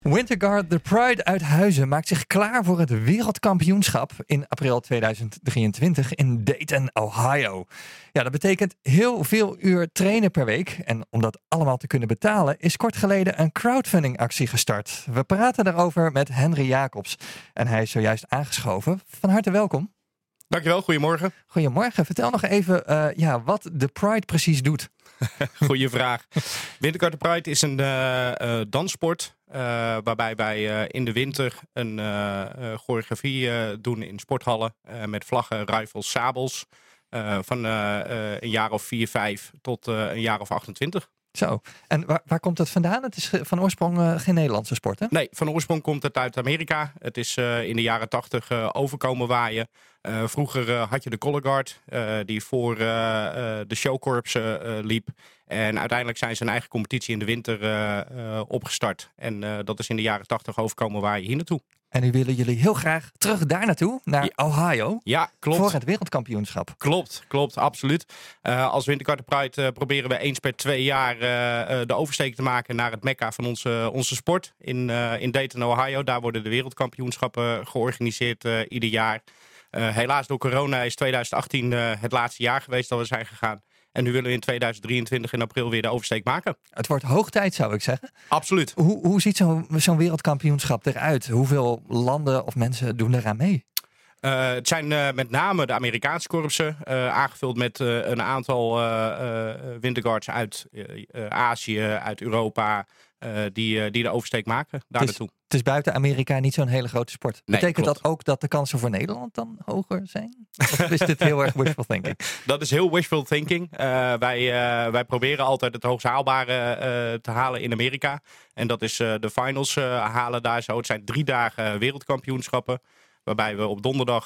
Winterguard The Pride uit Huizen maakt zich klaar voor het wereldkampioenschap in april 2023 in Dayton, Ohio. Ja, dat betekent heel veel uur trainen per week. En om dat allemaal te kunnen betalen is kort geleden een crowdfundingactie gestart. We praten daarover met Henry Jacobs en hij is zojuist aangeschoven. Van harte welkom. Dankjewel, goedemorgen. Goedemorgen. Vertel nog even wat de Pride precies doet. Goeie vraag. Winterguard The Pride is een danssport waarbij wij in de winter een choreografie doen in sporthallen met vlaggen, rifles, sabels van een jaar of 4, 5 tot een jaar of 28. Zo, en waar komt het vandaan? Het is van oorsprong geen Nederlandse sport, hè? Nee, van oorsprong komt het uit Amerika. Het is in de jaren 80 overkomen waaien. Vroeger had je de color guard die voor de showcorps liep. En uiteindelijk zijn ze een eigen competitie in de winter opgestart. En dat is in de jaren 80 overkomen waaien hier naartoe. En nu willen jullie heel graag terug daar naartoe, naar Ohio. Ja, klopt. Voor het wereldkampioenschap. Klopt, absoluut. Als Winterguard The Pride proberen we eens per 2 jaar de oversteek te maken naar het mekka van onze sport in Dayton, Ohio. Daar worden de wereldkampioenschappen georganiseerd ieder jaar. Helaas door corona is 2018 het laatste jaar geweest dat we zijn gegaan. En nu willen we in 2023 in april weer de oversteek maken. Het wordt hoog tijd, zou ik zeggen. Absoluut. Hoe ziet zo'n wereldkampioenschap eruit? Hoeveel landen of mensen doen eraan mee? Het zijn met name de Amerikaanse korpsen, aangevuld met een aantal winterguards uit Azië, uit Europa, die de oversteek maken daar naartoe. Het is buiten Amerika niet zo'n hele grote sport. Nee, Betekent klopt. dat ook dat de kansen voor Nederland dan hoger zijn? Of is dit heel erg wishful thinking? Dat is heel wishful thinking. Wij proberen altijd het hoogst haalbare te halen in Amerika. En dat is de finals halen daar zo. Het zijn 3 dagen wereldkampioenschappen. Waarbij we op donderdag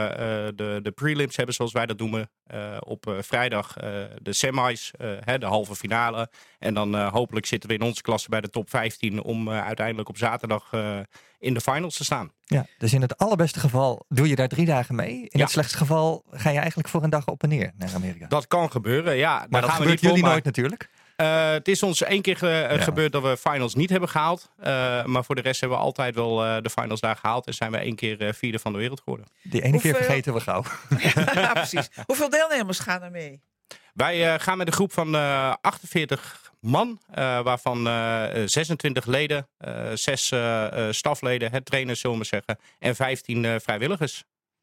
de prelims hebben, zoals wij dat noemen. Op vrijdag de semis, de halve finale. En dan hopelijk zitten we in onze klasse bij de top 15 om uiteindelijk op zaterdag in de finals te staan. Ja, dus in het allerbeste geval doe je daar 3 dagen mee. In het slechtste geval ga je eigenlijk voor een dag op en neer naar Amerika. Dat kan gebeuren, ja. Maar dat gebeurt jullie nooit natuurlijk. Het is ons 1 keer gebeurd dat we finals niet hebben gehaald. Maar voor de rest hebben we altijd wel de finals daar gehaald. En zijn we 1 keer 4e van de wereld geworden. Die ene keer vergeten we gauw. Ja, precies. Hoeveel deelnemers gaan er mee? Wij gaan met een groep van 48 man. Waarvan 26 leden, 6 stafleden, trainers zullen we zeggen. En 15 vrijwilligers.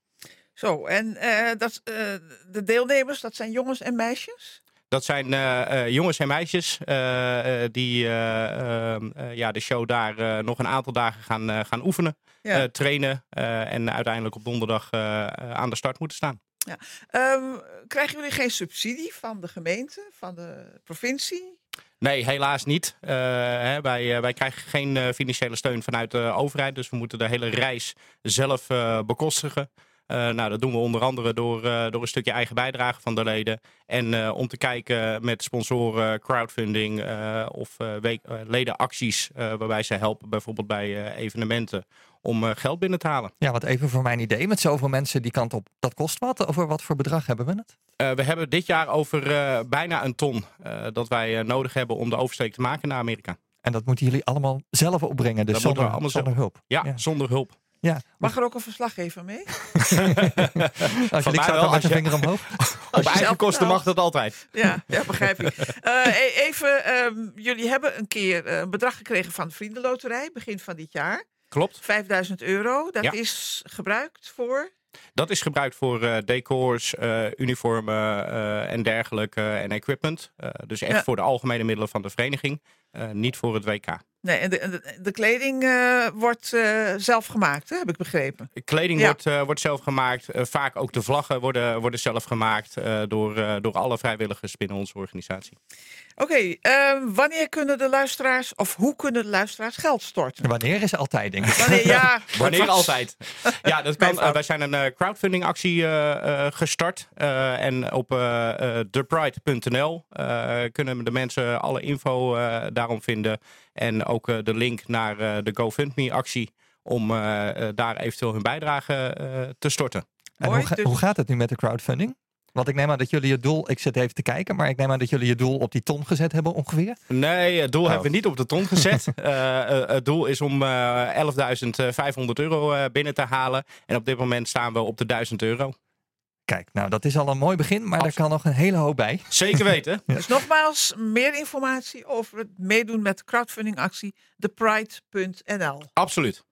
Zo, en de deelnemers, dat zijn jongens en meisjes? Dat zijn jongens en meisjes die de show daar nog een aantal dagen gaan oefenen, trainen en uiteindelijk op donderdag aan de start moeten staan. Ja. Krijgen jullie geen subsidie van de gemeente, van de provincie? Nee, helaas niet. Wij krijgen geen financiële steun vanuit de overheid, dus we moeten de hele reis zelf bekostigen. Dat doen we onder andere door een stukje eigen bijdrage van de leden. En om te kijken met sponsoren, crowdfunding of ledenacties waarbij ze helpen bijvoorbeeld bij evenementen om geld binnen te halen. Ja, wat even voor mijn idee. Met zoveel mensen die kant op, dat kost wat. Over wat voor bedrag hebben we het? We hebben dit jaar over bijna 1 ton dat wij nodig hebben om de oversteek te maken naar Amerika. En dat moeten jullie allemaal zelf opbrengen, dus zonder hulp? Ja, zonder hulp. Ja. Mag er ook een verslaggever mee? Als je ik zou met je vinger omhoog. Op eigen kosten mag dat altijd. Ja, begrijp ik. Jullie hebben een keer een bedrag gekregen van de Vriendenloterij, begin van dit jaar. Klopt. €5.000. Dat is gebruikt voor? Dat is gebruikt voor decors, uniformen en dergelijke en equipment. Dus echt voor de algemene middelen van de vereniging. Niet voor het WK. Nee, en de kleding wordt zelf gemaakt, hè, heb ik begrepen. Kleding wordt zelf gemaakt. Vaak ook de vlaggen worden zelf gemaakt door alle vrijwilligers binnen onze organisatie. Oké, wanneer kunnen de luisteraars, of hoe kunnen de luisteraars geld storten? Wanneer is altijd, denk ik. Wanneer altijd. Ja, dat kan. Wij zijn een crowdfunding actie gestart. En op thepride.nl kunnen de mensen alle info daarom vinden. En ook de link naar de GoFundMe-actie om daar eventueel hun bijdrage te storten. En hoe gaat het nu met de crowdfunding? Want ik neem aan dat jullie je doel, ik zit even te kijken, maar ik neem aan dat jullie je doel op die ton gezet hebben ongeveer. Nee, het doel hebben we niet op de ton gezet. Het doel is om €11.500 binnen te halen. En op dit moment staan we op de €1.000. Kijk, nou dat is al een mooi begin, maar er kan nog een hele hoop bij. Zeker weten. Dus nogmaals, meer informatie over het meedoen met de crowdfundingactie thepride.nl. Absoluut.